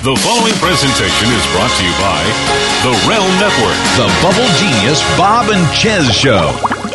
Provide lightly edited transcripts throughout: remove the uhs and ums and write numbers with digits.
The following presentation is brought to you by The Realm Network. The Bubble Genius Bob and Chez Show.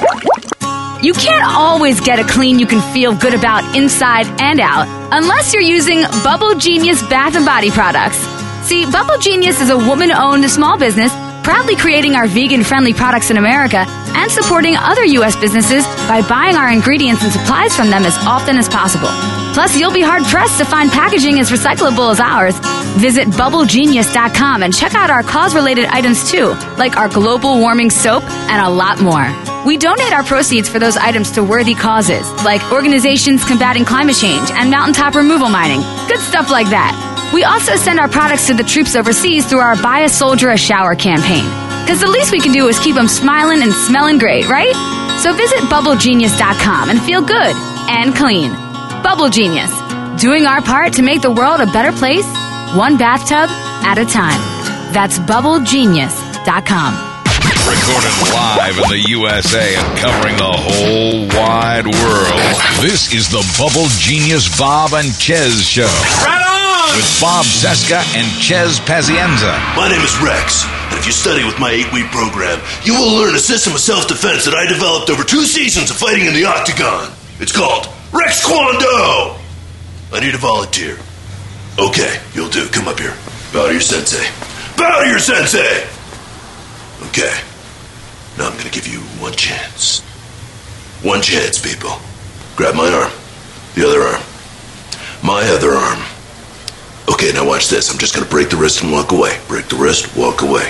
You can't always get a clean you can feel good about inside and out unless you're using Bubble Genius Bath and Body products. See, Bubble Genius is a woman-owned small business proudly creating our vegan-friendly products in America and supporting other U.S. businesses by buying our ingredients and supplies from them as often as possible. Plus, you'll be hard-pressed to find packaging as recyclable as ours. Visit BubbleGenius.com and check out our cause-related items, too, like our global warming soap and a lot more. We donate our proceeds for those items to worthy causes, like organizations combating climate change and mountaintop removal mining. Good stuff like that. We also send our products to the troops overseas through our Buy a Soldier a Shower campaign. Because the least we can do is keep them smiling and smelling great, right? So visit BubbleGenius.com and feel good and clean. Bubble Genius, doing our part to make the world a better place, one bathtub at a time. That's BubbleGenius.com. Recorded live in the USA and covering the whole wide world. This is the Bubble Genius Bob and Chez Show. Right on! With Bob Cesca and Chez Pazienza. My name is Rex, and if you study with my 8-week program, you will learn a system of self-defense that I developed over 2 seasons of fighting in the octagon. It's called Rex Kwon Do! I need a volunteer. Okay, you'll do. Come up here. Bow to your sensei. Bow to your sensei! Okay. Now I'm going to give you one chance. One chance, people. Grab my arm. The other arm. My other arm. Okay, now watch this. I'm just going to break the wrist and walk away. Break the wrist, walk away.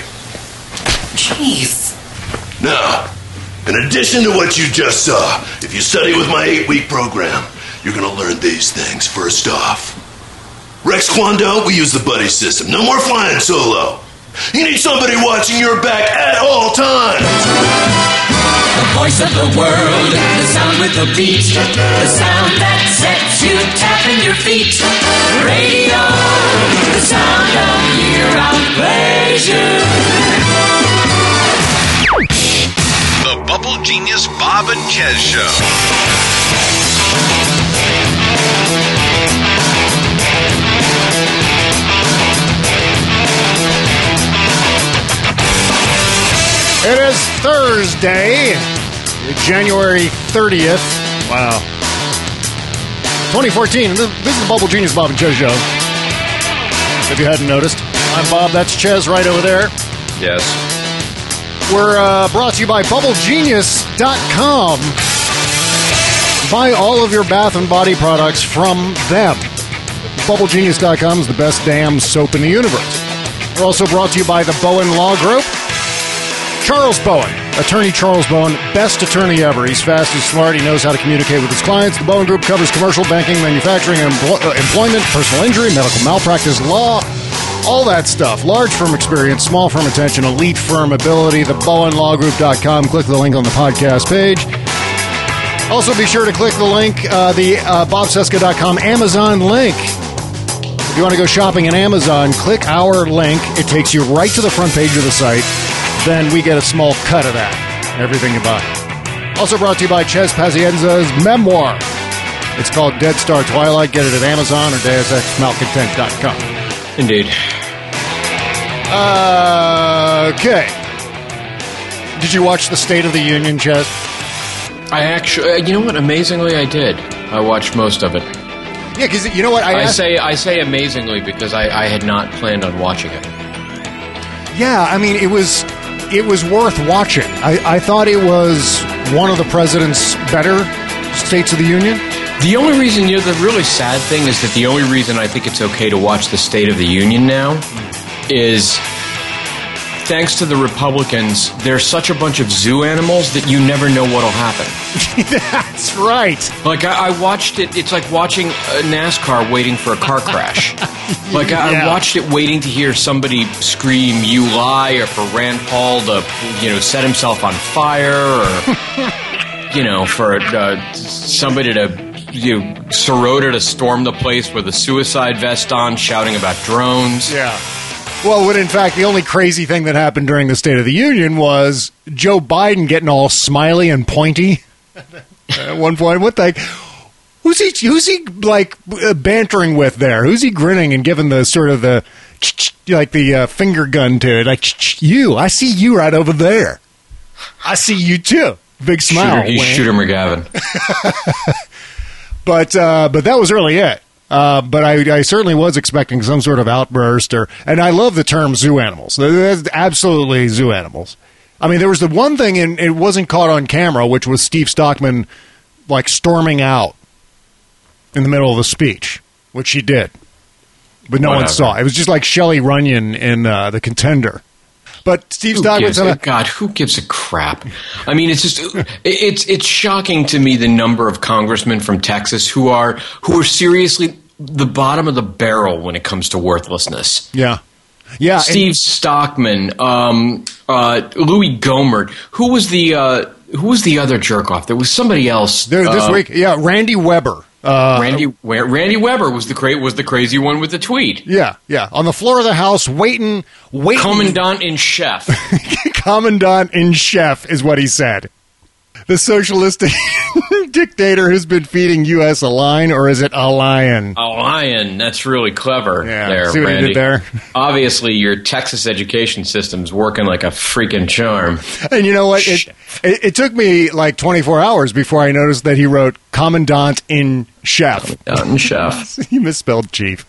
Jeez. Now, in addition to what you just saw, if you study with my 8-week program, you're going to learn these things. First off, Rex Kwon Do, we use the buddy system. No more flying solo. You need somebody watching your back at all times. The voice of the world, the sound with the beat, the sound that sets you tapping your feet. Radio, the sound of year-round pleasure. The Bubble Genius Bob and Chez Show. It is Thursday, January 30th. Wow. 2014. This is the Bubble Genius Bob and Chez Show. If you hadn't noticed, I'm Bob. That's Chez right over there. Yes. We're brought to you by BubbleGenius.com. Buy all of your bath and body products from them. BubbleGenius.com is the best damn soap in the universe. We're also brought to you by the Bowen Law Group. Charles Bowen, attorney Charles Bowen, best attorney ever. He's fast, he's smart, he knows how to communicate with his clients. The Bowen Group covers commercial, banking, manufacturing, and employment, personal injury, medical malpractice, law, all that stuff. Large firm experience, small firm attention, elite firm ability. The BowenLawGroup.com. Click the link on the podcast page. Also be sure to click the link, the BobCesca.com Amazon link. If you want to go shopping on Amazon, click our link. It takes you right to the front page of the site. Then we get a small cut of that, everything you buy. Also brought to you by Chez Pazienza's memoir. It's called Dead Star Twilight. Get it at Amazon or DeusExMalcontent.com. Indeed. Okay. Did you watch the State of the Union, Chez? I actually, you know what? Amazingly, I did. I watched most of it. Yeah, because you know what? I say amazingly because I had not planned on watching it. Yeah, I mean, it was worth watching. I thought it was one of the president's better States of the Union. The only reason, the really sad thing is that the only reason I think it's okay to watch the State of the Union now is thanks to the Republicans, they're such a bunch of zoo animals that you never know what'll happen. That's right. Like, I watched it. It's like watching NASCAR waiting for a car crash. Like, I watched it waiting to hear somebody scream, "You lie," or for Rand Paul to, set himself on fire, or, for somebody to, Sirota to storm the place with a suicide vest on, shouting about drones. Yeah. Well, when in fact, the only crazy thing that happened during the State of the Union was Joe Biden getting all smiley and pointy at one point. What the heck? Who's he like bantering with there? Who's he grinning and giving the sort of the like the finger gun to it. Like, I see you right over there. I see you too. Big smile. He's Shooter McGavin. But that was really it. But I certainly was expecting some sort of outburst. And I love the term zoo animals. That's absolutely zoo animals. I mean, there was the one thing, and it wasn't caught on camera, which was Steve Stockman, like, storming out in the middle of the speech, which he did. But no one saw. It was just like Shelley Runyon in The Contender. But Steve Stockman... God, who gives a crap? I mean, it's just... It's shocking to me the number of congressmen from Texas who are seriously the bottom of the barrel when it comes to worthlessness. Yeah. Steve Stockman, Louis Gohmert. Who was the other jerk off? There was somebody else this week. Yeah, Randy Weber. Randy Weber was the crazy one with the tweet. Yeah, on the floor of the House, waiting. Commandant in chef. Commandant in chef is what he said. The socialistic dictator who's been feeding U.S. a line, or is it a lion? A lion. That's really clever. Yeah, there, see what Randy. he did there? Obviously, your Texas education system's working like a freaking charm. And you know what? It took me like 24 hours before I noticed that he wrote Commandant in chef. Commandant in chef. He misspelled chief.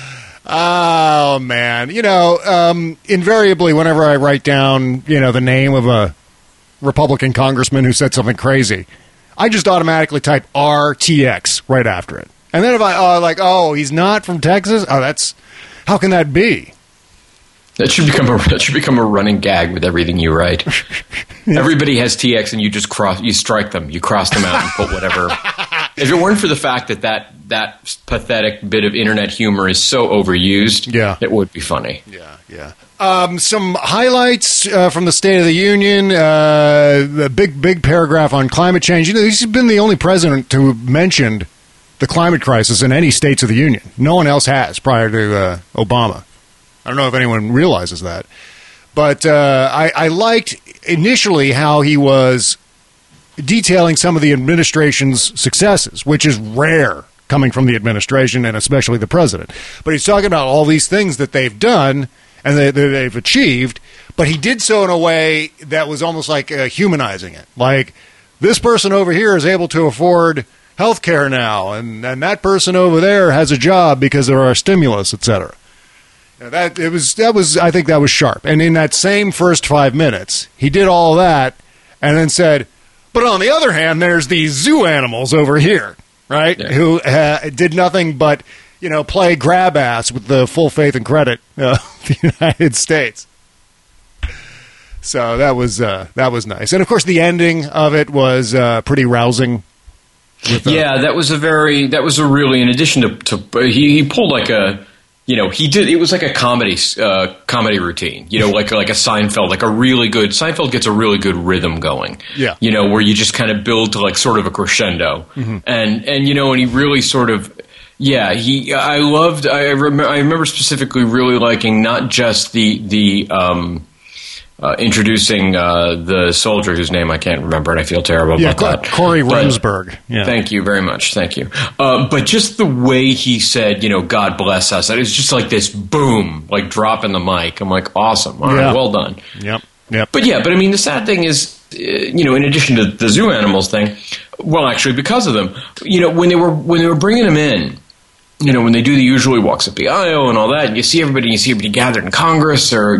Oh, man. Invariably, whenever I write down, the name of a Republican congressman who said something crazy, I just automatically type RTX right after it. And then if I, he's not from Texas? How can that be? That should become a running gag with everything you write. Everybody has TX, and you strike them, you cross them out, and put whatever. If it weren't for the fact that pathetic bit of internet humor is so overused, it would be funny. Yeah. Some highlights from the State of the Union. The big paragraph on climate change. He's been the only president to have mentioned the climate crisis in any states of the union. No one else has prior to Obama. I don't know if anyone realizes that. But I liked initially how he was detailing some of the administration's successes, which is rare coming from the administration and especially the president. But he's talking about all these things that they've done and that they've achieved, but he did so in a way that was almost like humanizing it. Like, this person over here is able to afford health care now, and that person over there has a job because of our stimulus, etc. I think that was sharp. And in that same first 5 minutes, he did all that and then said, but on the other hand, there's these zoo animals over here, right, who did nothing but, play grab ass with the full faith and credit of the United States. So that was nice. And, of course, the ending of it was pretty rousing. That was a really, in addition to he pulled like a, it was like a comedy routine, like a Seinfeld, like a really good, Seinfeld gets a really good rhythm going. Yeah. Where you just kind of build to like sort of a crescendo. Mm-hmm. And he really sort of, I remember specifically really liking not just the introducing the soldier whose name I can't remember, and I feel terrible about that. Corey Remsburg. Yeah. Thank you very much. Thank you. But just the way he said, God bless us, it was just like this boom, like dropping the mic. I'm like, awesome. All right, well done. Yep. But I mean, the sad thing is, in addition to the zoo animals thing, well, actually, because of them, when they were bringing them in, when they do the usually walks up the aisle and all that, and you see everybody gathered in Congress, or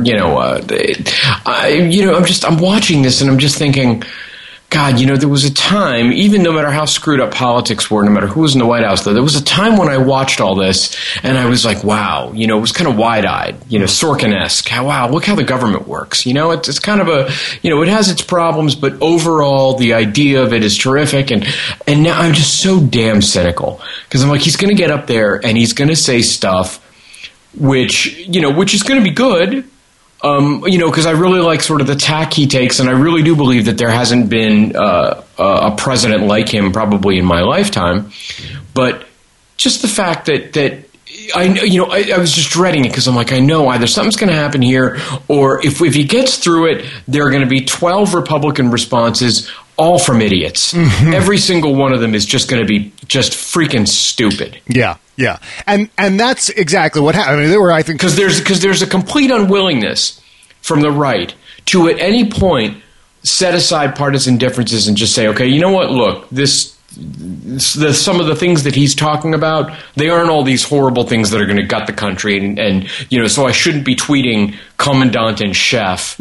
I'm watching this and I'm just thinking, God, there was a time, even no matter how screwed up politics were, no matter who was in the White House, though, there was a time when I watched all this and I was like, wow, it was kind of wide-eyed, Sorkin-esque. Wow, look how the government works. It's kind of it has its problems, but overall the idea of it is terrific. And now I'm just so damn cynical because I'm like, he's going to get up there and he's going to say stuff which is going to be good. Because I really like sort of the tack he takes, and I really do believe that there hasn't been a president like him probably in my lifetime. But just the fact that I was just dreading it because I'm like, I know either something's going to happen here, or if he gets through it, there are going to be 12 Republican responses, all from idiots. Every single one of them is just going to be just freaking stupid. Yeah, yeah. And that's exactly what happened. I mean, there were, I think... Because there's a complete unwillingness from the right to, at any point, set aside partisan differences and just say, okay, you know what, look, some of the things that he's talking about, they aren't all these horrible things that are going to gut the country, and so I shouldn't be tweeting Commandant and Chef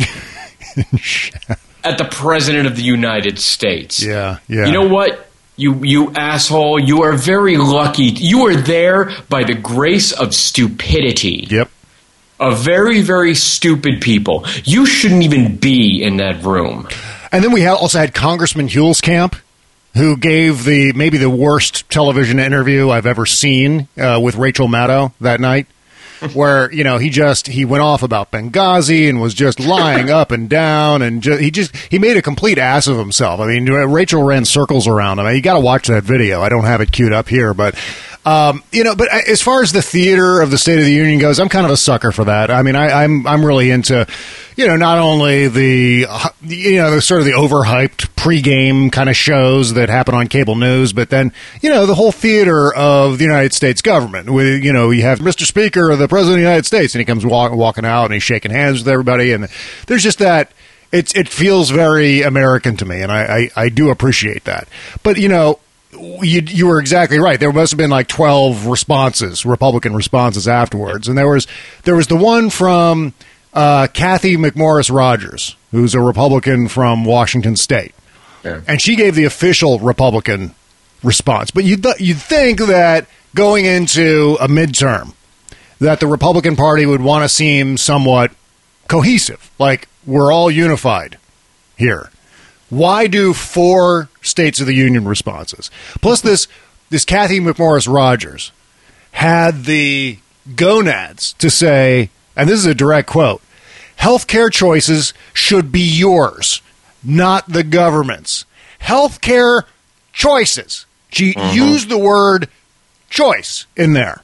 at the President of the United States. Yeah, yeah. You know what? You asshole, you are very lucky. You are there by the grace of stupidity. Yep. Of very, very stupid people. You shouldn't even be in that room. And then we also had Congressman Huelskamp, who gave maybe the worst television interview I've ever seen with Rachel Maddow that night, where he went off about Benghazi and was just lying up and down, and he made a complete ass of himself. I mean, Rachel ran circles around him. You got to watch that video. I don't have it queued up here, but but as far as the theater of the State of the Union goes, I'm kind of a sucker for that. I mean, I'm really into, not only the sort of the overhyped pregame kind of shows that happen on cable news, but then, the whole theater of the United States government. With, you have Mr. Speaker, the President of the United States, and he comes walking out and he's shaking hands with everybody. And there's just that. It feels very American to me, and I do appreciate that. But, you were exactly right. There must have been like 12 Republican responses afterwards. And there was the one from Kathy McMorris Rogers, who's a Republican from Washington State. Yeah. And she gave the official Republican response. But you'd think that going into a midterm, that the Republican Party would want to seem somewhat cohesive, like we're all unified here. Why do 4 States of the Union responses? Plus, this Kathy McMorris Rogers had the gonads to say, and this is a direct quote, healthcare choices should be yours, not the government's. Healthcare choices. She used the word choice in there.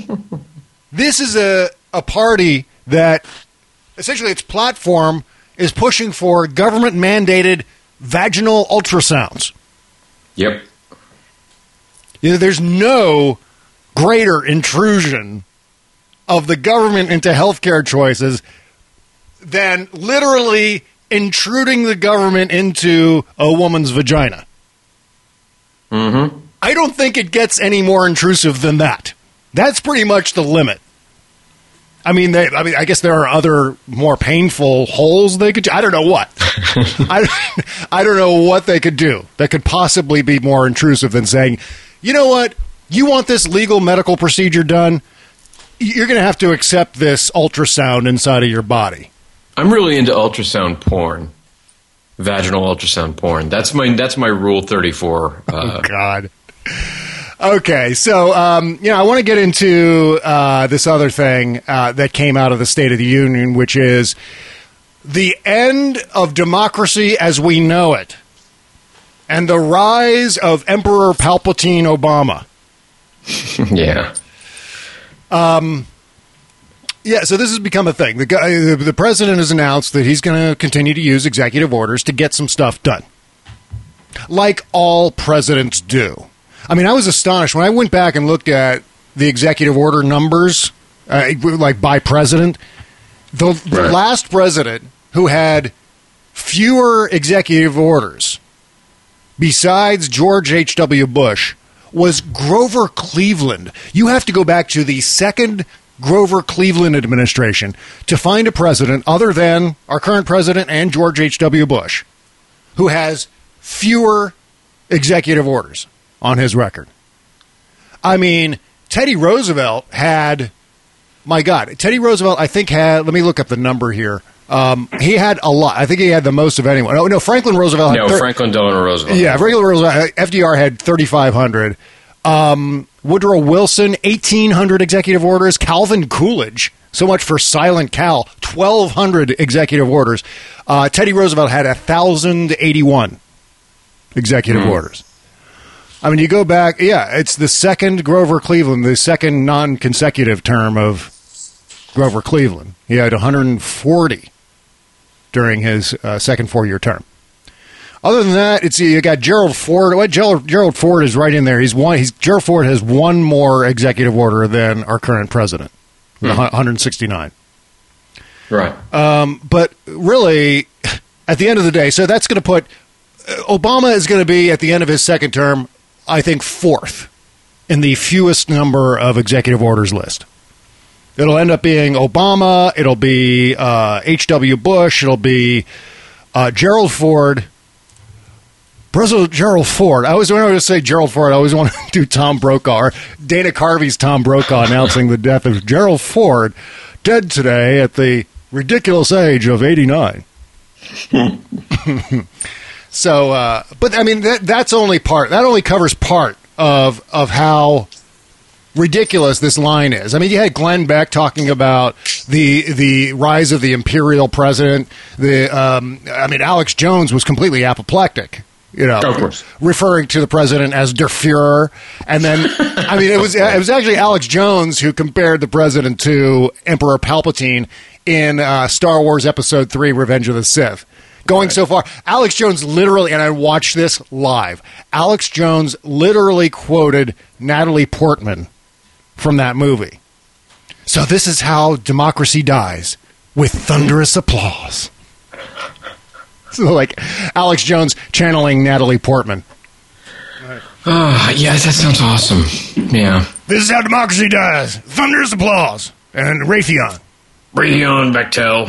This is a party that essentially its platform is pushing for government-mandated vaginal ultrasounds. Yep. There's no greater intrusion of the government into healthcare choices than literally intruding the government into a woman's vagina. I don't think it gets any more intrusive than that. That's pretty much the limit. I mean, I guess there are other more painful holes they could. I don't know what. I don't know what they could do that could possibly be more intrusive than saying, you know what, you want this legal medical procedure done, you're going to have to accept this ultrasound inside of your body. I'm really into ultrasound porn, vaginal ultrasound porn. That's my Rule 34. Oh God. Okay, so, I want to get into this other thing that came out of the State of the Union, which is the end of democracy as we know it and the rise of Emperor Palpatine Obama. Yeah. Yeah, so this has become a thing. The president has announced that he's going to continue to use executive orders to get some stuff done, like all presidents do. I mean, I was astonished when I went back and looked at the executive order numbers, like by president. The last president who had fewer executive orders, besides George H.W. Bush, was Grover Cleveland. You have to go back to the second Grover Cleveland administration to find a president other than our current president and George H.W. Bush who has fewer executive orders on his record. I mean, Teddy Roosevelt had, my God, Teddy Roosevelt, I think had, let me look up the number here. He had a lot. I think he had the most of anyone. No, Franklin Roosevelt had Franklin Delano Roosevelt. Yeah, Franklin Roosevelt. FDR had 3,500. Woodrow Wilson, 1,800 executive orders. Calvin Coolidge, so much for Silent Cal, 1,200 executive orders. Teddy Roosevelt had 1,081 executive orders. I mean, you go back, it's the second Grover Cleveland, the second non-consecutive term of Grover Cleveland. He had 140 during his second 4-year term. Other than that, it's you got Gerald Ford. What Gerald Ford is right in there. Gerald Ford has one more executive order than our current president, 169. Right. But really, at the end of the day, so that's going to put Obama is going to be at the end of his second term, I think, fourth in the fewest number of executive orders list. It'll end up being Obama. It'll be H.W. Bush. It'll be Gerald Ford. President Gerald Ford. I always wanted to say Gerald Ford. I always want to do Tom Brokaw or Dana Carvey's Tom Brokaw announcing the death of Gerald Ford, dead today at the ridiculous age of 89. So, but I mean, that's only part. That only covers part of how ridiculous this line is. I mean, you had Glenn Beck talking about the rise of the imperial president. Alex Jones was completely apoplectic. Of course. Referring to the president as Der Fuhrer. And then, I mean, it was actually Alex Jones who compared the president to Emperor Palpatine in Star Wars Episode 3, Revenge of the Sith. Going so far, Alex Jones literally, and I watched this live, Alex Jones literally quoted Natalie Portman from that movie. So this is how democracy dies, with thunderous applause. So, like, Alex Jones channeling Natalie Portman. Yeah, that sounds awesome. Yeah. This is how democracy dies. Thunderous applause. And Raytheon. Raytheon Bechtel.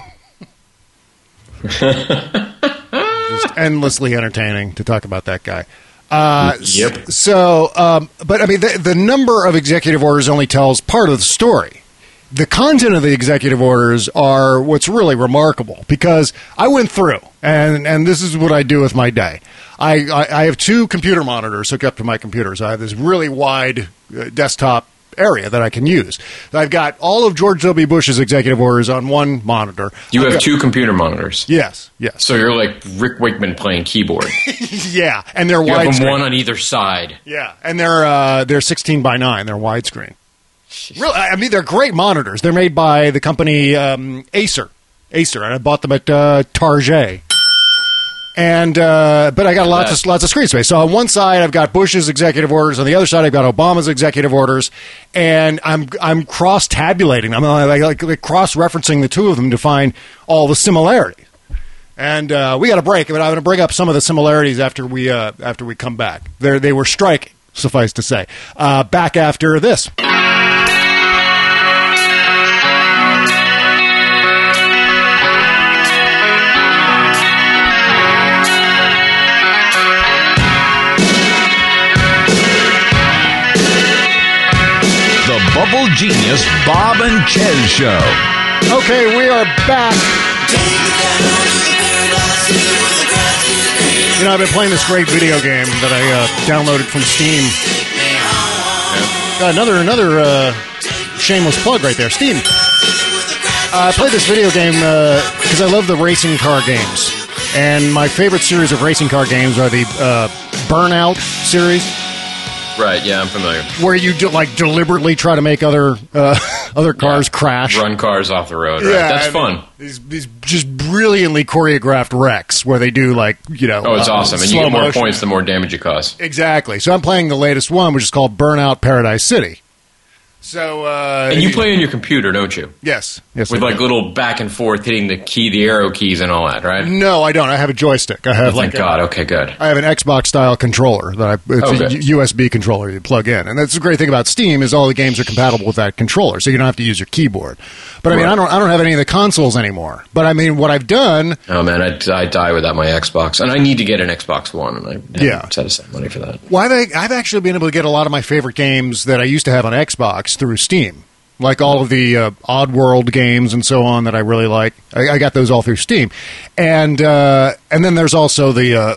Just endlessly entertaining to talk about that guy. Yep. So, but I mean, the number of executive orders only tells part of the story. The content of the executive orders are what's really remarkable, because I went through, and this is what I do with my day. I have two computer monitors hooked up to my computer, so I have this really wide desktop area that I can use. I've got all of George W. Bush's executive orders on one monitor. You have two computer monitors? Yes. So you're like Rick Wakeman playing keyboard. Yeah, and they're you widescreen. have them one on either side. Yeah, and they're 16 by 9. They're widescreen. Really, I mean, they're great monitors. They're made by the company Acer, and I bought them at Target. And but I got lots of screen space. So on one side I've got Bush's executive orders, on the other side I've got Obama's executive orders, and I'm cross tabulating. I'm like cross referencing the two of them to find all the similarities. And we got a break, but I'm going to bring up some of the similarities after we come back. They were striking, suffice to say. Back after this. Bubble Genius Bob and Chez Show. Okay, we are back. You know, I've been playing this great video game that I downloaded from Steam. Another shameless plug right there. Steam. I played this video game because I love the racing car games. And my favorite series of racing car games are the Burnout series. Right, yeah, I'm familiar. Where you deliberately try to make other cars crash. Run cars off the road, right? Yeah, That's fun. These just brilliantly choreographed wrecks where they do Oh, it's awesome. And you get more points the more damage you cause. Exactly. So I'm playing the latest one, which is called Burnout Paradise City. So, and you play on your computer, don't you? Yes. With little back and forth hitting the arrow keys and all that, right? No, I don't. I have a joystick. I have thank God. Okay, good. I have an Xbox style controller it's a USB controller you plug in, and that's the great thing about Steam is all the games are compatible with that controller, so you don't have to use your keyboard. But I mean, I don't have any of the consoles anymore. But I mean, what I've done. Oh man, I die without my Xbox, and I need to get an Xbox One, and I haven't set aside money for that. Well, I've actually been able to get a lot of my favorite games that I used to have on Xbox through Steam, like all of the Oddworld games and so on that I really like. I got those all through Steam, and then there's also the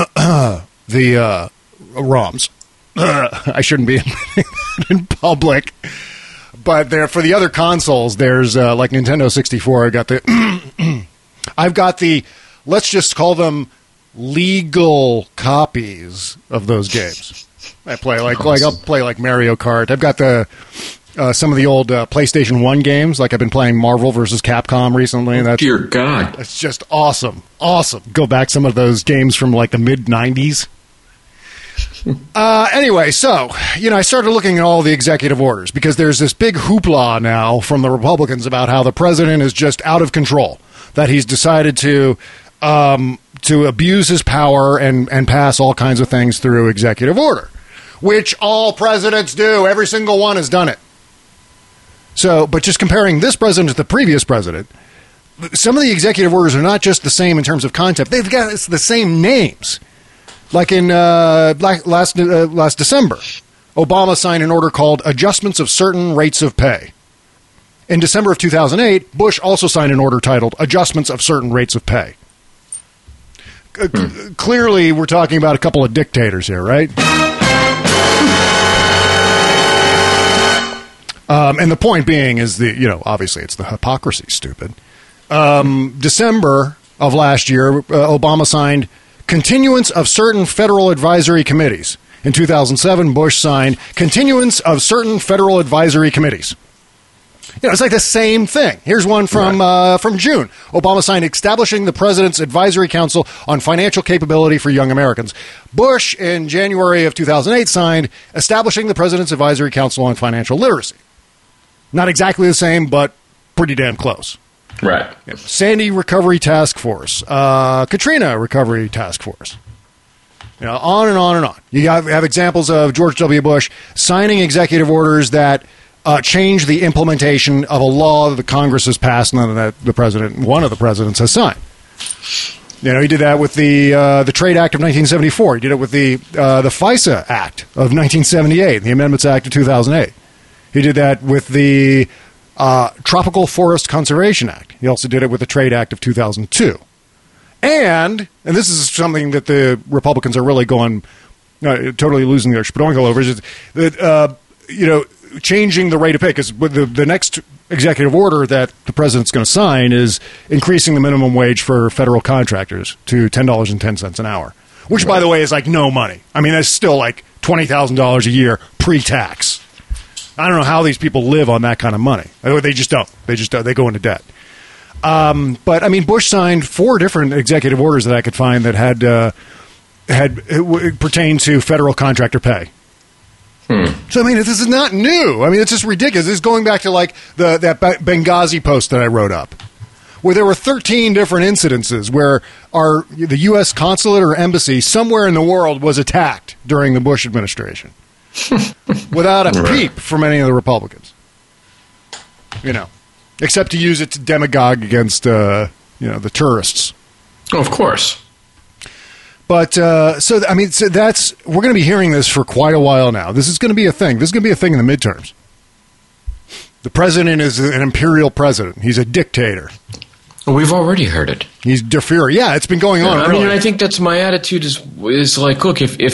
ROMs. I shouldn't be in public, but there for the other consoles, there's like Nintendo 64. I've got the let's just call them legal copies of those games. I play I'll play like Mario Kart. I've got the some of the old PlayStation 1 games. Like I've been playing Marvel vs. Capcom recently. And Dear God. It's just awesome. Awesome. Go back some of those games from like the mid-90s. Anyway, so, I started looking at all the executive orders because there's this big hoopla now from the Republicans about how the president is just out of control, that he's decided to abuse his power and pass all kinds of things through executive order, which all presidents do. Every single one has done it. So, but just comparing this president to the previous president, some of the executive orders are not just the same in terms of concept. They've got the same names. Like in last December, Obama signed an order called Adjustments of Certain Rates of Pay. In December of 2008, Bush also signed an order titled Adjustments of Certain Rates of Pay. Clearly, we're talking about a couple of dictators here, right? And the point being is obviously it's the hypocrisy, stupid. December of last year, Obama signed Continuance of Certain Federal Advisory Committees. In 2007, Bush signed Continuance of Certain Federal Advisory Committees. It's like the same thing. Here's one from June. Obama signed Establishing the President's Advisory Council on Financial Capability for Young Americans. Bush, in January of 2008, signed Establishing the President's Advisory Council on Financial Literacy. Not exactly the same, but pretty damn close. Right. Sandy Recovery Task Force, Katrina Recovery Task Force. On and on and on. You have examples of George W. Bush signing executive orders that change the implementation of a law that the Congress has passed and that one of the presidents has signed. He did that with the Trade Act of 1974. He did it with the FISA Act of 1978, the Amendments Act of 2008. He did that with the Tropical Forest Conservation Act. He also did it with the Trade Act of 2002. And this is something that the Republicans are really going, totally losing their spadonkle over, is that, changing the rate of pay. Because the next executive order that the president's going to sign is increasing the minimum wage for federal contractors to $10.10 an hour. Which, by the way, is like no money. I mean, that's still like $20,000 a year pre-tax. I don't know how these people live on that kind of money. They just don't. They go into debt. But I mean, Bush signed 4 different executive orders that I could find that had pertained to federal contractor pay. So I mean, this is not new. I mean, it's just ridiculous. This is going back to like that Benghazi post that I wrote up, where there were 13 different incidences where the U.S. consulate or embassy somewhere in the world was attacked during the Bush administration. Without a peep from any of the Republicans, except to use it to demagogue against, the tourists. Oh, of course. But we're going to be hearing this for quite a while now. This is going to be a thing. This is going to be a thing in the midterms. The president is an imperial president. He's a dictator. Well, we've already heard it. He's de Fuhrer. Yeah, it's been going on. I mean, I think that's my attitude. Is like, look, if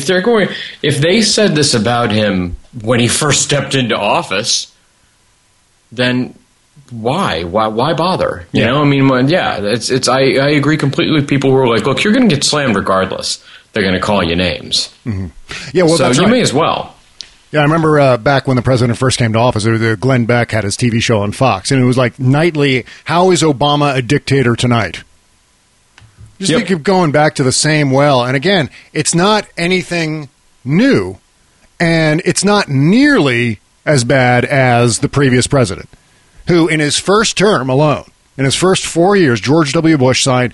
they said this about him when he first stepped into office, then why bother? You know, I mean, I agree completely with people who are like, look, you're going to get slammed regardless. They're going to call you names. Mm-hmm. Yeah, well, so that's right. You may as well. Yeah, I remember back when the president first came to office, Glenn Beck had his TV show on Fox, and it was like nightly, how is Obama a dictator tonight? Just keep going back to the same well. And again, it's not anything new, and it's not nearly as bad as the previous president, who in his first term alone, in his first 4 years, George W. Bush signed,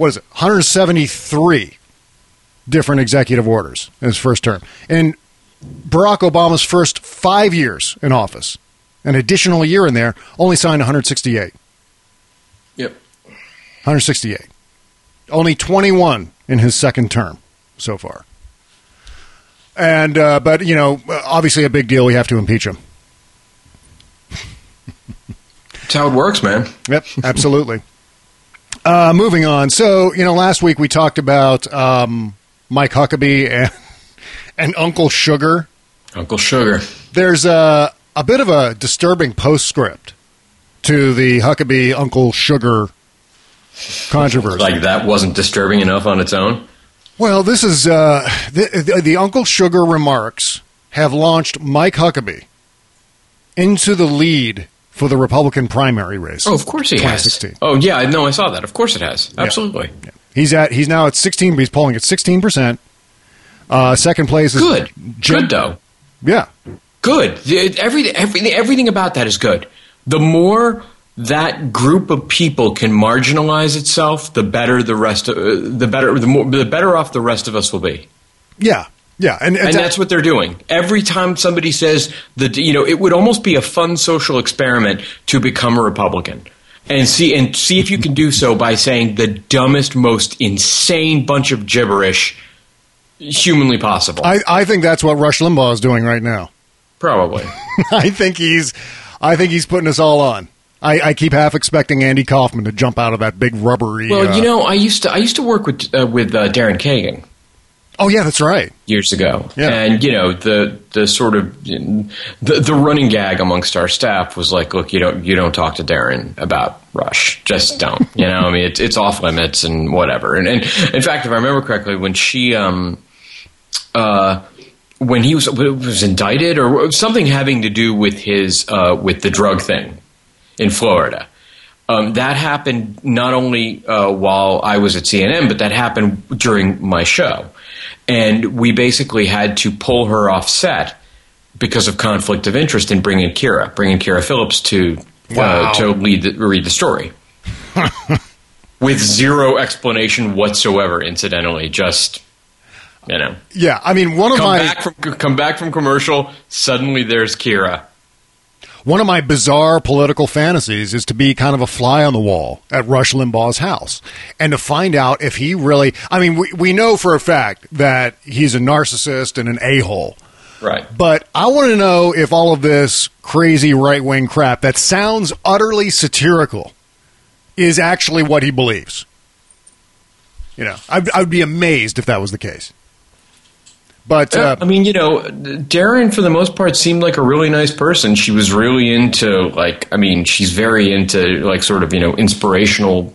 173 different executive orders in his first term. And Barack Obama's first 5 years in office, an additional year in there, only signed 168. Yep. 168. Only 21 in his second term so far. And, but, obviously a big deal. We have to impeach him. That's how it works, man. Yep, absolutely. Moving on. So, last week we talked about Mike Huckabee and Uncle Sugar. Uncle Sugar. There's a bit of a disturbing postscript to the Huckabee Uncle Sugar controversy. Like that wasn't disturbing enough on its own? Well, this is the Uncle Sugar remarks have launched Mike Huckabee into the lead for the Republican primary race. Oh, of course he has. 2016. Oh, yeah, no, I saw that. Of course it has. Absolutely. Yeah. He's now at 16. He's polling at 16%. Second place is good. Good though. Yeah. Good. Everything about that is good. The more that group of people can marginalize itself, the better the better off the rest of us will be. Yeah. Yeah, and that's what they're doing. Every time somebody says it would almost be a fun social experiment to become a Republican. And see if you can do so by saying the dumbest, most insane bunch of gibberish humanly possible. I think that's what Rush Limbaugh is doing right now. Probably. I think he's putting us all on. I keep half expecting Andy Kaufman to jump out of that big rubbery. Well, I used to work with Darren Kagan. Oh yeah, that's right. Years ago, yeah. And the sort of the running gag amongst our staff was like, look, you don't talk to Darren about Rush, just don't. I mean, it's off limits and whatever. And in fact, if I remember correctly, when she when he was indicted or something having to do with his with the drug thing in Florida. That happened not only while I was at CNN, but that happened during my show. And we basically had to pull her off set because of conflict of interest in bringing Kira Phillips to read the story. With zero explanation whatsoever, incidentally, just, Yeah, I mean, come back from commercial, suddenly there's Kira. One of my bizarre political fantasies is to be kind of a fly on the wall at Rush Limbaugh's house and to find out if he really... I mean, we know for a fact that he's a narcissist and an a-hole. Right. But I want to know if all of this crazy right-wing crap that sounds utterly satirical is actually what he believes. I would be amazed if that was the case. But I mean, Darren, for the most part, seemed like a really nice person. She was really into, she's very into, sort of, inspirational,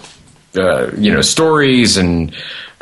stories and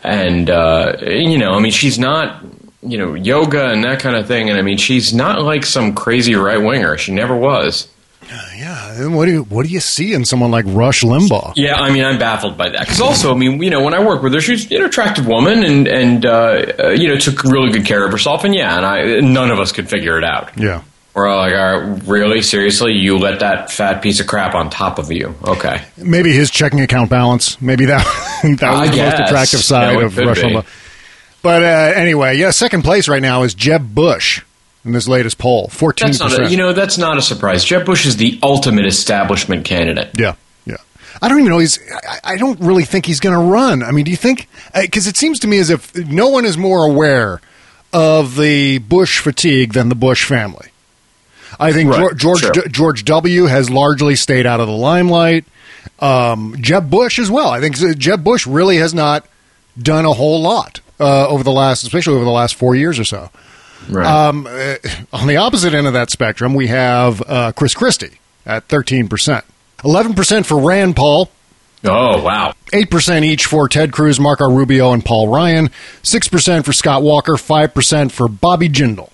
I mean, she's not, yoga and that kind of thing. And I mean, she's not like some crazy right winger. She never was. Yeah, and what do you see in someone like Rush Limbaugh? Yeah, I mean, I'm baffled by that. Because also, I mean, when I work with her, she's an attractive woman and took really good care of herself. And none of us could figure it out. Yeah. We're all like, really? Seriously? You let that fat piece of crap on top of you? Okay. Maybe his checking account balance. Maybe that was the most attractive side of Rush Limbaugh. But anyway, second place right now is Jeb Bush. In this latest poll, 14%. That's not a surprise. Jeb Bush is the ultimate establishment candidate. Yeah. I don't even know I don't really think he's going to run. I mean, do you think? Because it seems to me as if no one is more aware of the Bush fatigue than the Bush family. I think right. George W. has largely stayed out of the limelight. Jeb Bush as well. I think Jeb Bush really has not done a whole lot especially over the last 4 years or so. Right. On the opposite end of that spectrum, we have Chris Christie at 13%. 11% for Rand Paul. Oh, wow. 8% each for Ted Cruz, Marco Rubio, and Paul Ryan. 6% for Scott Walker. 5% for Bobby Jindal.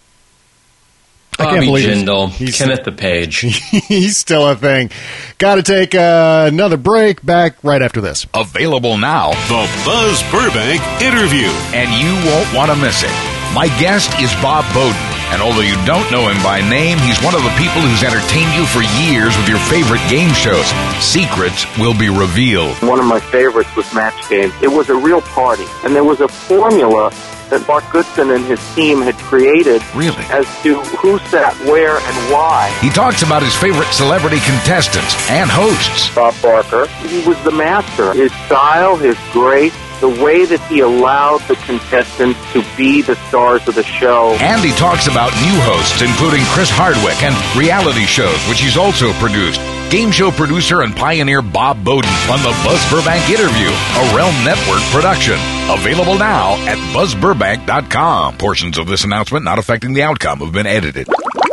Bobby Jindal. Kenneth the Page. He's still a thing. Got to take another break. Back right after this. Available now. The Buzz Burbank Interview. And you won't want to miss it. My guest is Bob Bowden, and although you don't know him by name, he's one of the people who's entertained you for years with your favorite game shows. Secrets will be revealed. One of my favorites was Match Game. It was a real party, and there was a formula that Mark Goodson and his team had created as to who sat where and why. He talks about his favorite celebrity contestants and hosts. Bob Barker, he was the master. His style, his grace, the way that he allowed the contestants to be the stars of the show. And he talks about new hosts, including Chris Hardwick, and reality shows, which he's also produced. Game show producer and pioneer Bob Bowden on the Buzz Burbank Interview, a Realm Network production. Available now at buzzburbank.com. Portions of this announcement not affecting the outcome have been edited.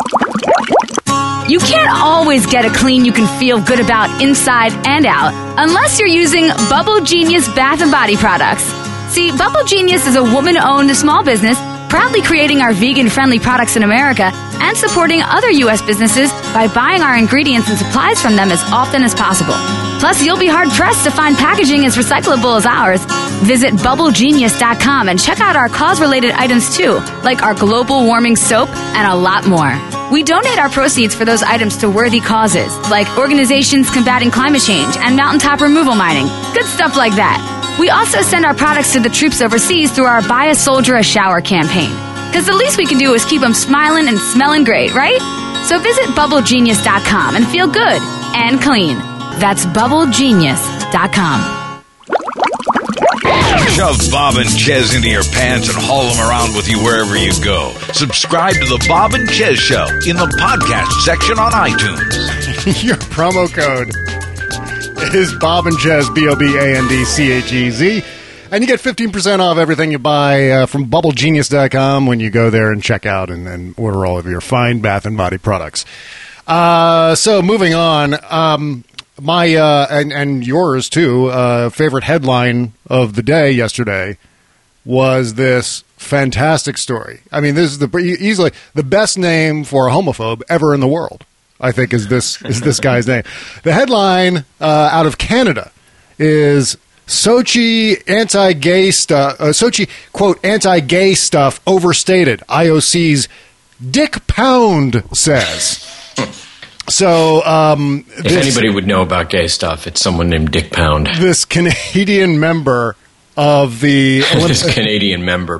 You can't always get a clean you can feel good about inside and out unless you're using Bubble Genius Bath and Body products. See, Bubble Genius is a woman-owned small business proudly creating our vegan-friendly products in America and supporting other U.S. businesses by buying our ingredients and supplies from them as often as possible. Plus, you'll be hard-pressed to find packaging as recyclable as ours. Visit BubbleGenius.com and check out our cause-related items too, like our global warming soap and a lot more. We donate our proceeds for those items to worthy causes, like organizations combating climate change and mountaintop removal mining. Good stuff like that. We also send our products to the troops overseas through our Buy a Soldier a Shower campaign. Because the least we can do is keep them smiling and smelling great, right? So visit BubbleGenius.com and feel good and clean. That's BubbleGenius.com. Shove Bob and Chez into your pants and haul them around with you wherever you go. Subscribe to the Bob and Chez Show in the podcast section on iTunes. Your promo code is Bob and Chez, BOBANDCHEZ. And you get 15% off everything you buy from BubbleGenius.com when you go there and check out and order all of your fine bath and body products. So moving on, my and yours too. Favorite headline of the day yesterday was this fantastic story. I mean, this is easily the best name for a homophobe ever in the world. I think is this guy's name. The headline out of Canada is Sochi anti-gay stuff. Sochi quote anti-gay stuff overstated. IOC's Dick Pound says. So, if anybody would know about gay stuff, it's someone named Dick Pound. This Canadian member of the Canadian member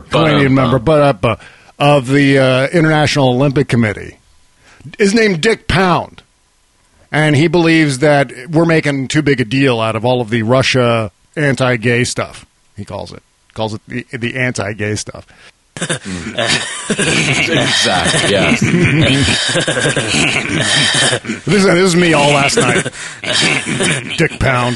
of the International Olympic Committee is named Dick Pound, and he believes that we're making too big a deal out of all of the Russia anti-gay stuff. He calls it the anti-gay stuff. Exactly. Yeah. This is me all last night. Dick Pound.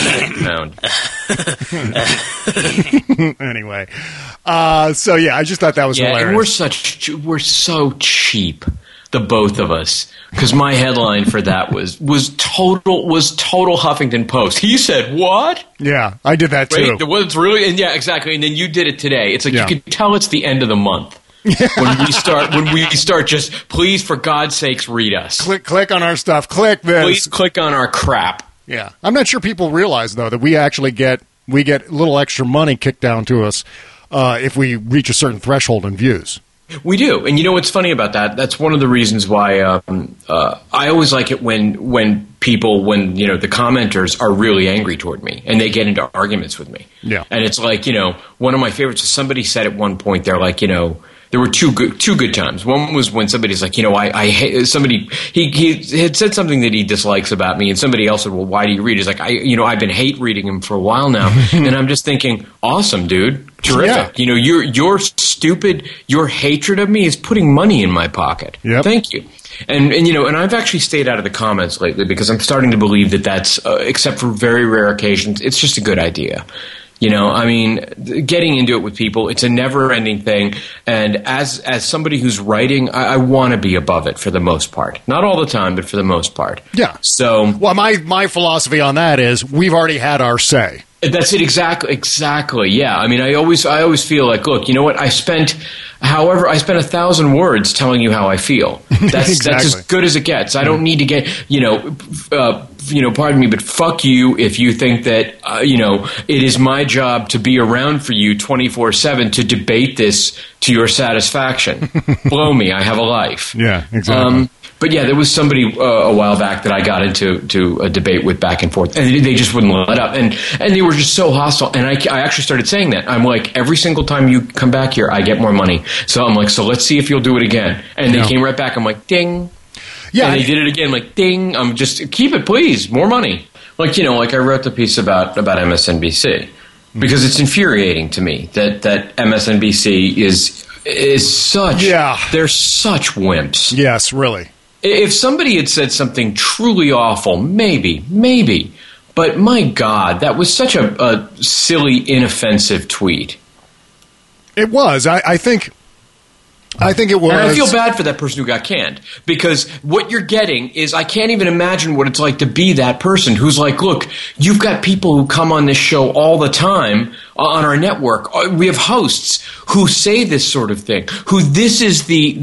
Anyway, so yeah, I just thought that was hilarious. And we're so cheap, the both of us, because my headline for that was total Huffington Post. He said what? Yeah, I did that too. Right? Was really, and yeah, exactly. And then you did it today. It's like you can tell it's the end of the month. when we start just, please, for God's sakes, read us. Click on our stuff. Click this. Please click on our crap. Yeah. I'm not sure people realize, though, that we actually get a little extra money kicked down to us if we reach a certain threshold in views. We do. And you know what's funny about that? That's one of the reasons why I always like it when people, the commenters are really angry toward me and they get into arguments with me. Yeah. And it's like, one of my favorites is somebody said at one point, they're like, there were two good times. One was when somebody's like, I hate somebody. He had said something that he dislikes about me, and somebody else said, "Well, why do you read?" He's like, I've been hate reading him for a while now, and I'm just thinking, awesome, dude, terrific. Yeah. Your stupid, your hatred of me is putting money in my pocket. Yep. Thank you. And I've actually stayed out of the comments lately because I'm starting to believe that that's, except for very rare occasions, it's just a good idea. Getting into it with people, it's a never-ending thing. And as somebody who's writing, I want to be above it for the most part. Not all the time, but for the most part. Yeah. So, well, my philosophy on that is we've already had our say. That's it. Exactly. Yeah. I always feel like, look, you know what? I spent 1,000 words telling you how I feel. That's exactly. That's as good as it gets. I don't need to get, pardon me, but fuck you if you think that, it is my job to be around for you 24/7 to debate this to your satisfaction. Blow me. I have a life. Yeah, exactly. But yeah, there was somebody a while back that I got into a debate with back and forth, and they just wouldn't let up, and they were just so hostile. And I actually started saying that. I'm like, every single time you come back here, I get more money. So I'm like, so let's see if you'll do it again. And they came right back. I'm like, ding. Yeah, and they did it again. Like, ding. I'm just keep it, please, more money. Like I wrote the piece about MSNBC because it's infuriating to me that MSNBC is such. Yeah, they're such wimps. Yes, really. If somebody had said something truly awful, maybe. But my God, that was such a silly, inoffensive tweet. It was. I think I think it was. And I feel bad for that person who got canned, because what you're getting is, I can't even imagine what it's like to be that person who's like, look, you've got people who come on this show all the time on our network. We have hosts who say this sort of thing, who this is the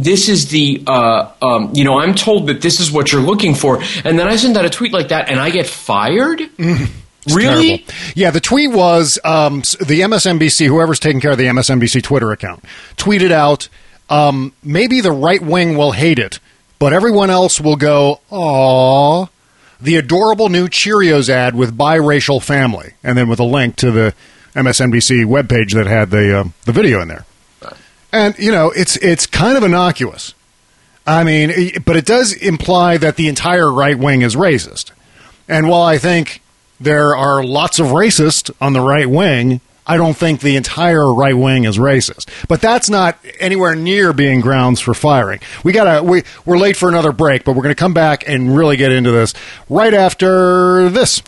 I'm told that this is what you're looking for. And then I send out a tweet like that and I get fired? Really? Terrible. Yeah, the tweet was the MSNBC, whoever's taking care of the MSNBC Twitter account, tweeted out, maybe the right wing will hate it, but everyone else will go, aww. The adorable new Cheerios ad with biracial family, and then with a link to the MSNBC webpage that had the video in there. Right. And, it's kind of innocuous. I mean, but it does imply that the entire right wing is racist. And while I think there are lots of racists on the right wing, I don't think the entire right wing is racist. But that's not anywhere near being grounds for firing. We're late for another break, but we're going to come back and really get into this right after this.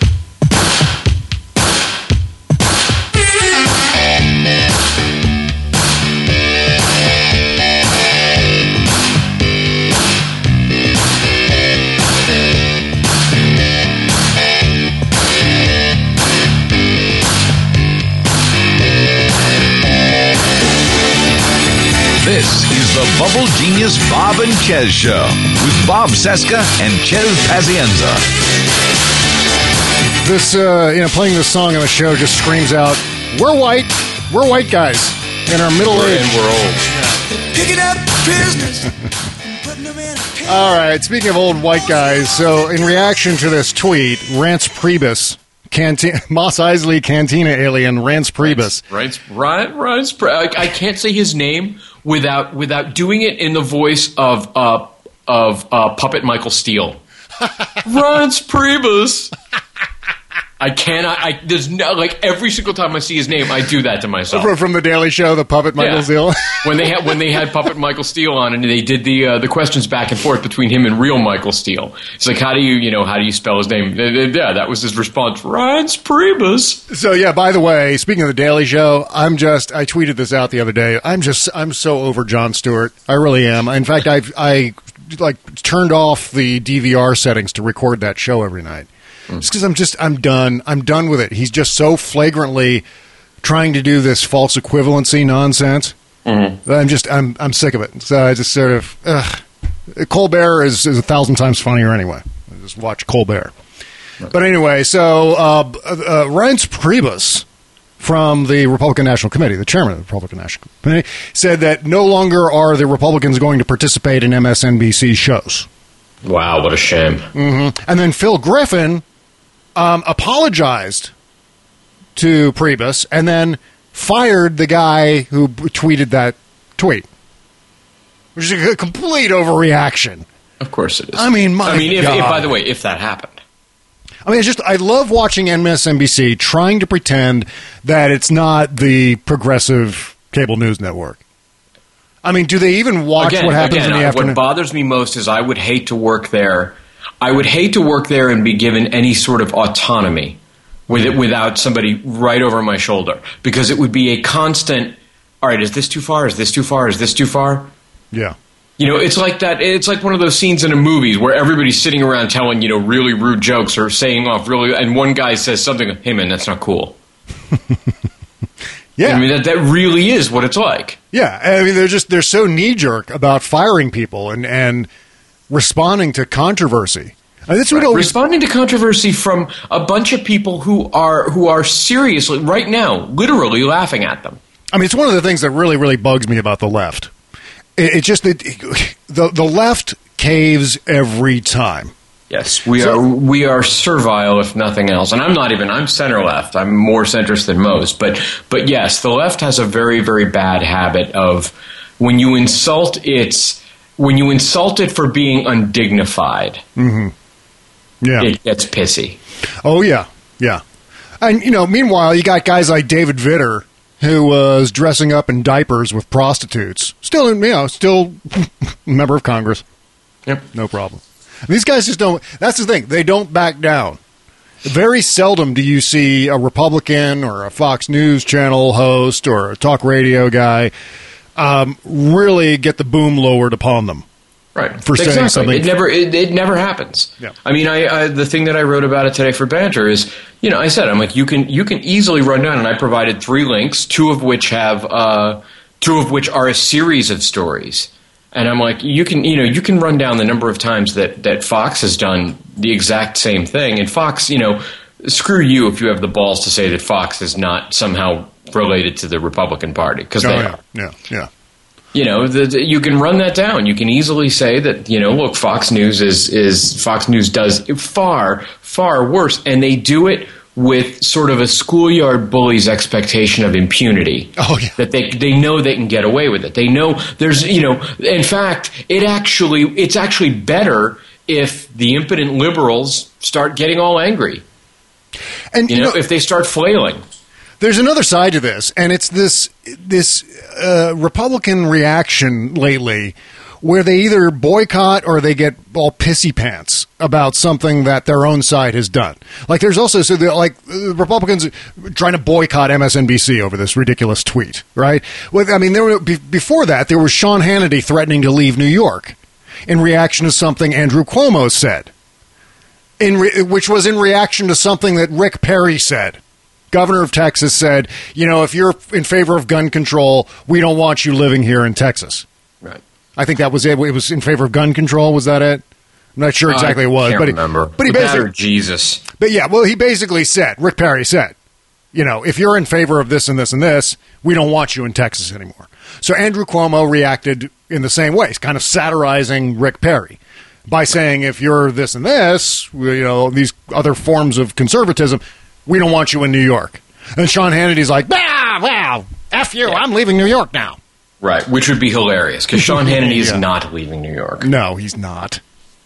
This is the Bubble Genius Bob and Chez Show with Bob Cesca and Chez Pazienza. This, playing this song on the show just screams out, we're white guys in our middle age. And we're old. Picking up business. All right, speaking of old white guys, so in reaction to this tweet, Rance Priebus, Mos Eisley Cantina alien, Rance Priebus. I can't say his name without doing it in the voice of puppet Michael Steele. Rance Priebus. I cannot. There's no, like, every single time I see his name, I do that to myself. From the Daily Show, the puppet Michael Steele. when they had puppet Michael Steele on, and they did the questions back and forth between him and real Michael Steele. It's like, how do you spell his name? Yeah, that was his response. Rance Priebus. So yeah, by the way, speaking of the Daily Show, I tweeted this out the other day. I'm so over Jon Stewart. I really am. In fact, I turned off the DVR settings to record that show every night. Just because I'm done. I'm done with it. He's just so flagrantly trying to do this false equivalency nonsense. Mm-hmm. I'm sick of it. So I just sort of, Colbert is 1,000 times funnier anyway. I just watch Colbert. Right. But anyway, so Reince Priebus from the Republican National Committee, the chairman of the Republican National Committee, said that no longer are the Republicans going to participate in MSNBC shows. Wow, what a shame. Mm-hmm. And then Phil Griffin apologized to Priebus and then fired the guy who tweeted that tweet, which is a complete overreaction. Of course it is. I mean, if by the way, if that happened. I mean, I love watching MSNBC trying to pretend that it's not the progressive cable news network. I mean, do they even watch what happens in the afternoon? What bothers me most is I would hate to work there. I would hate to work there and be given any sort of autonomy without somebody right over my shoulder, because it would be a constant, all right, is this too far? Is this too far? Is this too far? Yeah. It's like that. It's like one of those scenes in a movie where everybody's sitting around telling, really rude jokes or saying off really, and one guy says something, hey man, that's not cool. Yeah, I mean that really is what it's like. Yeah, I mean they're so knee jerk about firing people and responding to controversy. Responding to controversy from a bunch of people who are seriously right now, literally laughing at them. I mean, it's one of the things that really, really bugs me about the left. It's just that the left caves every time. Yes, we are servile, if nothing else. And I'm center left. I'm more centrist than most. But yes, the left has a very, very bad habit of when you insult it for being undignified. Mm-hmm. Yeah, it gets pissy. Oh yeah. And meanwhile, you got guys like David Vitter, who was dressing up in diapers with prostitutes. Still a member of Congress. Yep, no problem. These guys just don't. That's the thing. They don't back down. Very seldom do you see a Republican or a Fox News Channel host or a talk radio guy really get the boom lowered upon them. Right. For saying something. It never happens. Yeah. I mean, the thing that I wrote about it today for Banter is, I said, I'm like, you can easily run down, and I provided 3 links, two of which are a series of stories. And I'm like, you can run down the number of times that Fox has done the exact same thing. And Fox, screw you if you have the balls to say that Fox is not somehow related to the Republican Party, because they are. Yeah. You can run that down. You can easily say that, look, Fox News does far, far worse, and they do it with sort of a schoolyard bully's expectation of impunity. Oh, yeah. That they know they can get away with it. They know there's, in fact, it's actually better if the impotent liberals start getting all angry. And, if they start flailing. There's another side to this, and it's this Republican reaction lately where they either boycott or they get all pissy pants about something that their own side has done. Like there's also Republicans trying to boycott MSNBC over this ridiculous tweet, right? Before that there was Sean Hannity threatening to leave New York in reaction to something Andrew Cuomo said, which was in reaction to something that Rick Perry said. Governor of Texas said, if you're in favor of gun control, we don't want you living here in Texas. Right. I think that was it. It was in favor of gun control. Was that it? I'm not sure exactly what it was. Can't remember. But he basically, Jesus. But yeah, well, he basically said, Rick Perry said, if you're in favor of this and this and this, we don't want you in Texas anymore. So Andrew Cuomo reacted in the same way, kind of satirizing Rick Perry by saying, if you're this and this, these other forms of conservatism, we don't want you in New York. And Sean Hannity's like, wow, F you, I'm leaving New York now. Right, which would be hilarious, because Sean Hannity is not leaving New York. No, he's not.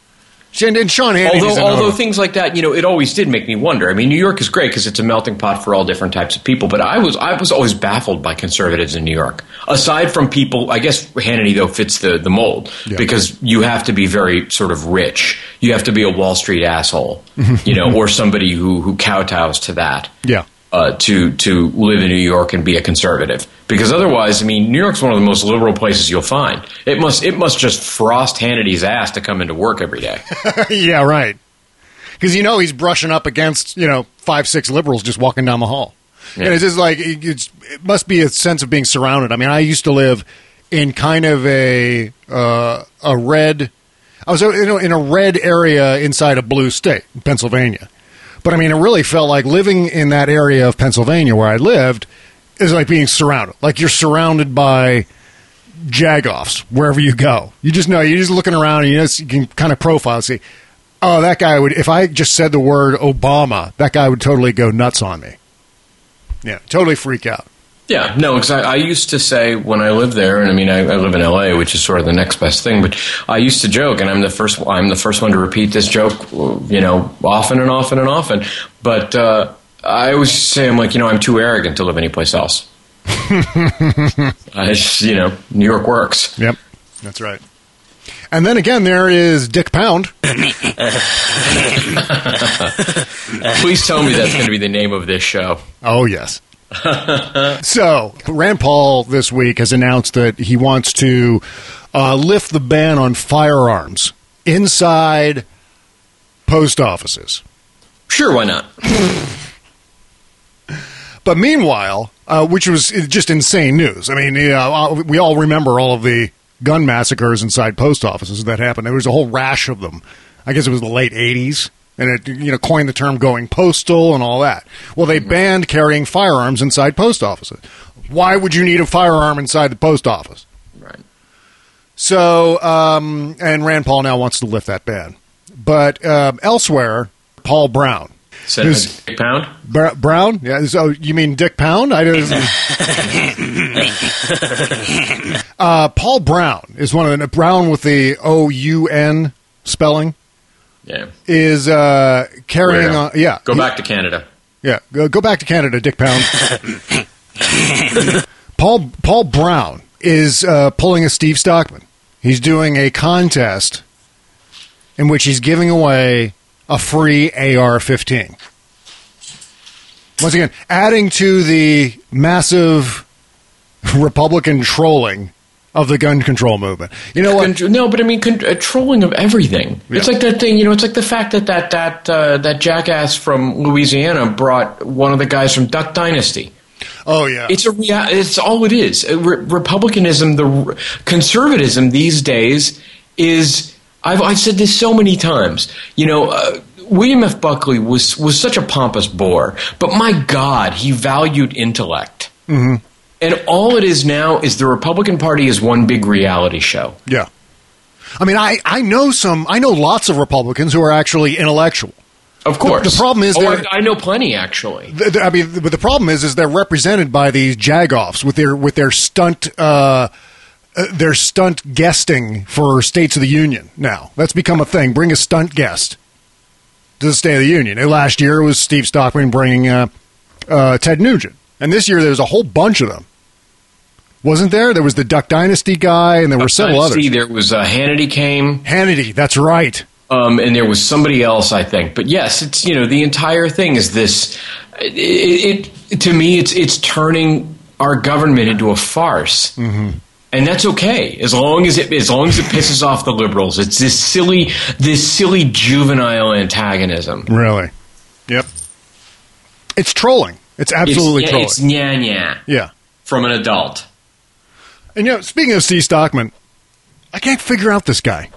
And Sean Hannity, although things like that, it always did make me wonder. I mean, New York is great because it's a melting pot for all different types of people. But I was always baffled by conservatives in New York. Aside from people, I guess Hannity though fits the mold because you have to be very sort of rich. You have to be a Wall Street asshole, or somebody who kowtows to that. Yeah. To live in New York and be a conservative, because otherwise, I mean, New York's one of the most liberal places you'll find. It must just frost Hannity's ass to come into work every day. Yeah, right. Because he's brushing up against 5-6 liberals just walking down the hall, and it's just like it must be a sense of being surrounded. I mean, I used to live in kind of a red. I was in a red area inside a blue state, Pennsylvania. But, I mean, it really felt like living in that area of Pennsylvania where I lived is like being surrounded. Like you're surrounded by jagoffs wherever you go. You just know, you're just looking around and you can kind of profile and see, oh, that guy would, if I just said the word Obama, that guy would totally go nuts on me. Yeah, totally freak out. Yeah, no, because I used to say when I lived there, and I mean I live in L.A., which is sort of the next best thing, but I used to joke, and I'm the first one to repeat this joke, often and often and often. But I always say, I'm like, I'm too arrogant to live anyplace else. I just, New York works. Yep, that's right. And then again, there is Dick Pound. Please tell me that's going to be the name of this show. Oh, yes. So, Rand Paul this week has announced that he wants to lift the ban on firearms inside post offices. Sure, why not? But meanwhile, which was just insane news. I mean, we all remember all of the gun massacres inside post offices that happened. There was a whole rash of them. I guess it was the late 80s. And it coined the term going postal and all that. Well, they banned carrying firearms inside post offices. Why would you need a firearm inside the post office? Right. So, and Rand Paul now wants to lift that ban. But elsewhere, Paul Brown. Dick Pound? Brown? Yeah. So you mean Dick Pound? Paul Brown is one of the Brown with the O-U-N spelling. Yeah. Is carrying on. Yeah. Go back to Canada. Yeah. Go back to Canada, Dick Pound. Paul Brown is pulling a Steve Stockman. He's doing a contest in which he's giving away a free AR-15. Once again, adding to the massive Republican trolling of the gun control movement. You know what? No, but I mean, trolling of everything. Yeah. It's like that thing, it's like the fact that jackass from Louisiana brought one of the guys from Duck Dynasty. Oh, yeah. It's all it is. Republicanism, conservatism these days is, I've said this so many times, William F. Buckley was such a pompous bore, but my God, he valued intellect. Mm-hmm. And all it is now is the Republican Party is one big reality show. Yeah. I mean, I know lots of Republicans who are actually intellectual. Of course. The problem is I know plenty, actually. But the problem is they're represented by these jagoffs with their stunt guesting for States of the Union now. That's become a thing. Bring a stunt guest to the State of the Union. Last year it was Steve Stockman bringing Ted Nugent. And this year there's a whole bunch of them. Wasn't there? There was the Duck Dynasty guy, and there were several others. There was Hannity came. Hannity, that's right. And there was somebody else, I think. But yes, it's the entire thing is this. To me, it's turning our government into a farce, and that's okay as long as it pisses off the liberals. It's this silly juvenile antagonism. Really? Yep. It's trolling. It's absolutely trolling. It's nya. Yeah. From an adult. And speaking of Steve Stockman, I can't figure out this guy.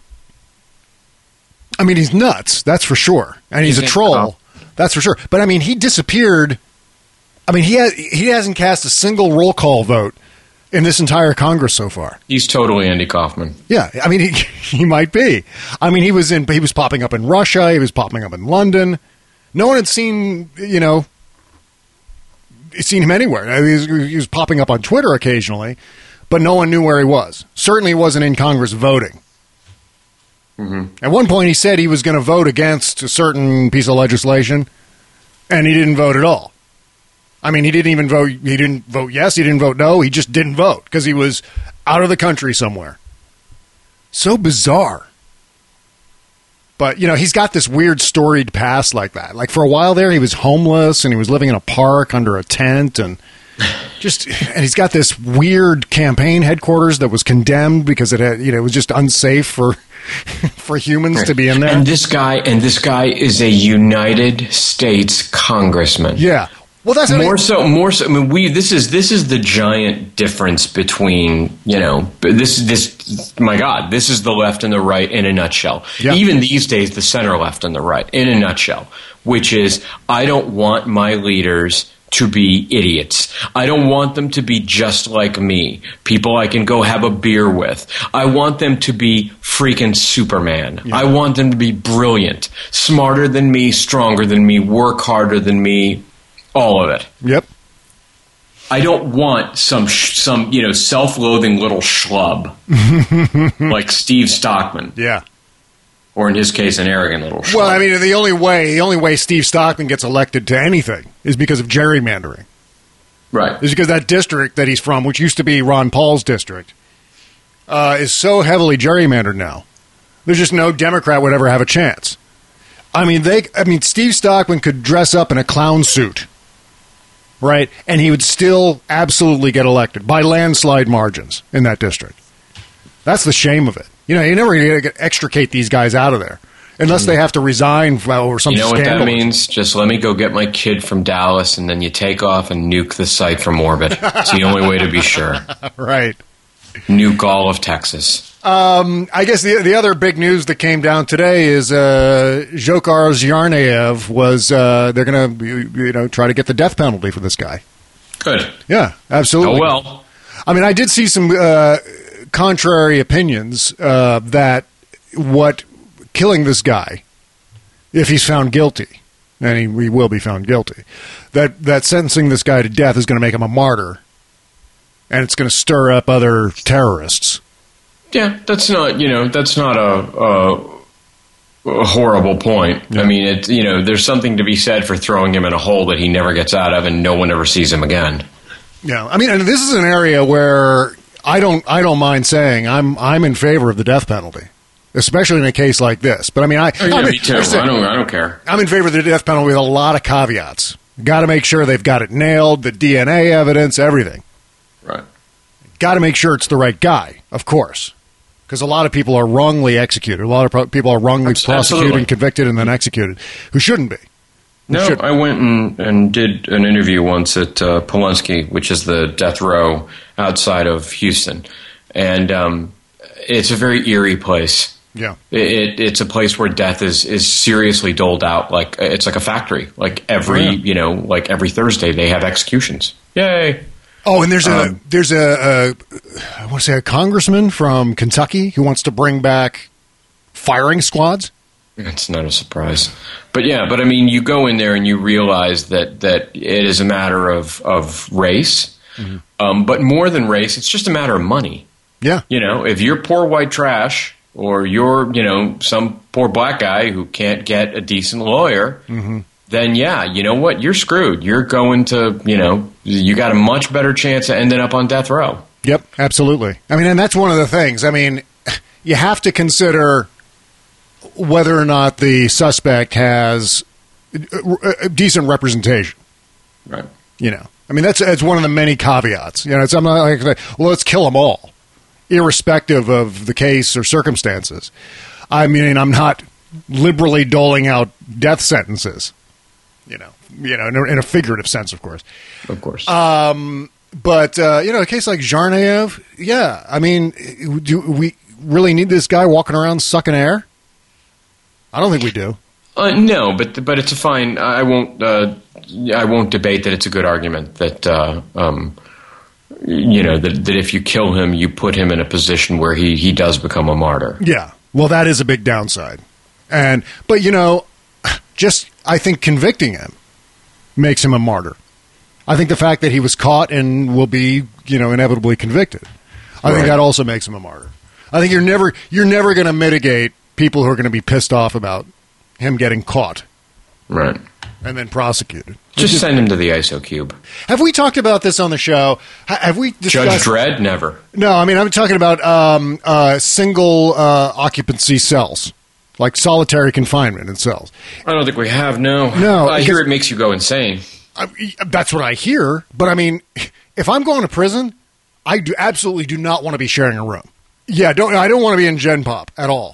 I mean, he's nuts, that's for sure. And he's a troll, that's for sure. But I mean, he disappeared. I mean, he hasn't cast a single roll call vote in this entire Congress so far. He's totally Andy Kaufman. Yeah, I mean, he might be. I mean, he was popping up in Russia, he was popping up in London. No one had seen him anywhere. He was popping up on Twitter occasionally, but no one knew where he was. Certainly wasn't in Congress voting. Mm-hmm. At one point, he said he was going to vote against a certain piece of legislation, and he didn't vote at all. I mean, he didn't even vote. He didn't vote yes. He didn't vote no. He just didn't vote because he was out of the country somewhere. So bizarre. But, he's got this weird storied past like that. Like, for a while there, he was homeless, and he was living in a park under a tent, and he's got this weird campaign headquarters that was condemned because it had, it was just unsafe for humans to be in there. And this guy is a United States congressman. Yeah. Well, that's more so. I mean, this is the giant difference between this. My God, this is the left and the right in a nutshell. Yep. Even these days, the center left and the right in a nutshell, which is I don't want my leaders to be idiots. I don't want them to be just like me, people I can go have a beer with. I want them to be freaking Superman. Yeah. I want them to be brilliant, smarter than me, stronger than me, work harder than me, all of it. Yep. I don't want some self-loathing little schlub like Steve Stockman. Yeah. Or in his case, an arrogant little schlub. Well, I mean, the only way Steve Stockman gets elected to anything is because of gerrymandering. Right. Is because that district that he's from, which used to be Ron Paul's district, is so heavily gerrymandered now. There's just no Democrat would ever have a chance. I mean, Steve Stockman could dress up in a clown suit, right? And he would still absolutely get elected by landslide margins in that district. That's the shame of it. You never extricate these guys out of there unless they have to resign over some scandal. You know what that means? Just let me go get my kid from Dallas, and then you take off and nuke the site from orbit. It's the only way to be sure. Right. Nuke all of Texas. I guess the other big news that came down today is Dzhokhar Tsarnaev was they're going to try to get the death penalty for this guy. Good. Yeah, absolutely. Oh, well. I mean, I did see some contrary opinions that killing this guy, if he's found guilty, and he will be found guilty, that sentencing this guy to death is going to make him a martyr, and it's going to stir up other terrorists. Yeah, that's not a horrible point. Yeah. I mean, there's something to be said for throwing him in a hole that he never gets out of, and no one ever sees him again. Yeah, I mean, and this is an area where I don't mind saying I'm in favor of the death penalty, especially in a case like this. But I mean, me too. I don't care. I'm in favor of the death penalty with a lot of caveats. Got to make sure they've got it nailed, the DNA evidence, everything. Right. got to make sure it's the right guy, of course. Because a lot of people are wrongly executed. A lot of people are wrongly prosecuted and convicted and then executed, who shouldn't be. I went and did an interview once at Polunsky, which is the death row outside of Houston. And it's a very eerie place. Yeah. It's a place where death is seriously doled out. Like it's like a factory. Like every Thursday they have executions. Yay. Oh, and there's I want to say a congressman from Kentucky who wants to bring back firing squads. It's not a surprise. But I mean, you go in there and you realize that it is a matter of race. Mm-hmm. But more than race, it's just a matter of money. Yeah. If you're poor white trash or you're, some poor black guy who can't get a decent lawyer, mm-hmm. then you know what? You're screwed. You're going to, you got a much better chance of ending up on death row. Yep, absolutely. I mean, and that's one of the things. I mean, you have to consider whether or not the suspect has a decent representation. Right. I mean, that's one of the many caveats. It's I'm not like, well, let's kill them all, irrespective of the case or circumstances. I mean, I'm not liberally doling out death sentences. In a figurative sense, of course. Of course. But a case like Tsarnaev, I mean, do we really need this guy walking around sucking air? I don't think we do. No, but it's a fine. I won't debate that it's a good argument that that if you kill him, you put him in a position where he does become a martyr. Yeah. Well, that is a big downside. But just I think convicting him makes him a martyr. I think the fact that he was caught and will be inevitably convicted, I think that also makes him a martyr. I think you're never going to mitigate people who are going to be pissed off about him getting caught. Right. And then prosecuted. Just send him to the ISO cube. Have we talked about this on the show? Have we discussed... Judge Dredd? Never. No, I mean, I'm talking about single occupancy cells, like solitary confinement in cells. I don't think we have, no. No. I hear it makes you go insane. That's what I hear. But, I mean, if I'm going to prison, I absolutely do not want to be sharing a room. Yeah, I don't want to be in Gen Pop at all.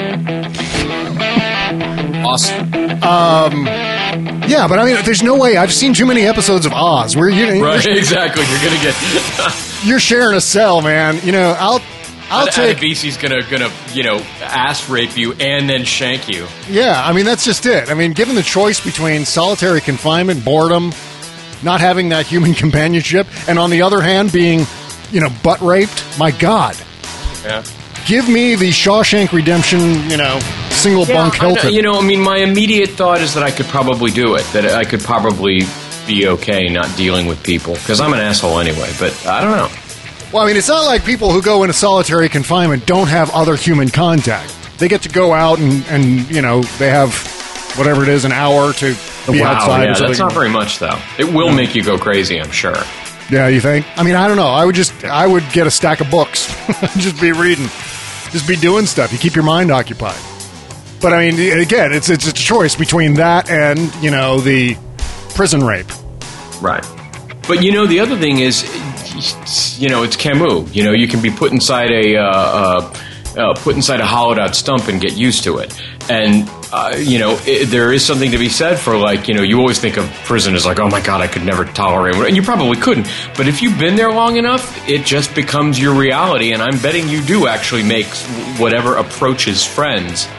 Awesome. Yeah, but I mean, there's no way. I've seen too many episodes of Oz where right, exactly. You're gonna get you're sharing a cell, man. I'll take. Adebisi's gonna ass rape you and then shank you. Yeah, I mean that's just it. I mean, given the choice between solitary confinement, boredom, not having that human companionship, and on the other hand being, butt raped. My God. Yeah. Give me the Shawshank Redemption, single bunk Hilton. My immediate thought is that I could probably do it. That I could probably be okay not dealing with people. Because I'm an asshole anyway, but I don't know. Well, I mean, it's not like people who go into solitary confinement don't have other human contact. They get to go out and they have whatever it is, an hour to be outside. Yeah, that's not very much, though. It will make you go crazy, I'm sure. Yeah, you think? I mean, I don't know. I would get a stack of books. Just be reading. Just be doing stuff. You keep your mind occupied. But, I mean, again, it's a choice between that and, the prison rape. Right. But, the other thing is, it's Camus. You can be put inside a hollowed out stump and get used to it. And, there is something to be said for, you always think of prison as like, oh my God, I could never tolerate it. And you probably couldn't. But if you've been there long enough, it just becomes your reality. And I'm betting you do actually make whatever approaches friends.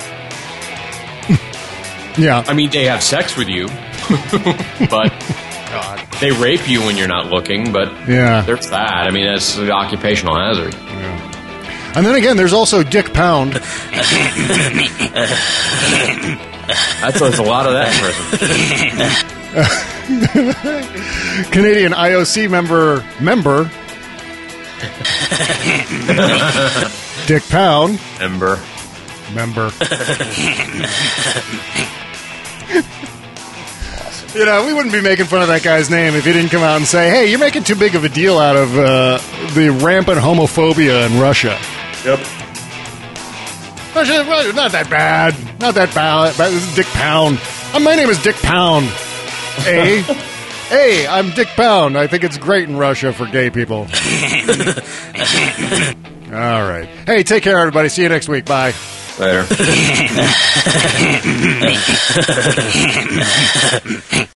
Yeah. I mean, they have sex with you, but God. They rape you when you're not looking, but there's that. I mean, that's an occupational hazard. Yeah. And then again, there's also Dick Pound. There's a lot of that in prison. Canadian IOC member. Dick Pound. Member. We wouldn't be making fun of that guy's name if he didn't come out and say, hey, you're making too big of a deal out of the rampant homophobia in Russia. Yep. Not that bad. Not that bad. This is Dick Pound. My name is Dick Pound. Hey, I'm Dick Pound. I think it's great in Russia for gay people. All right. Hey, take care, everybody. See you next week. Bye. Later.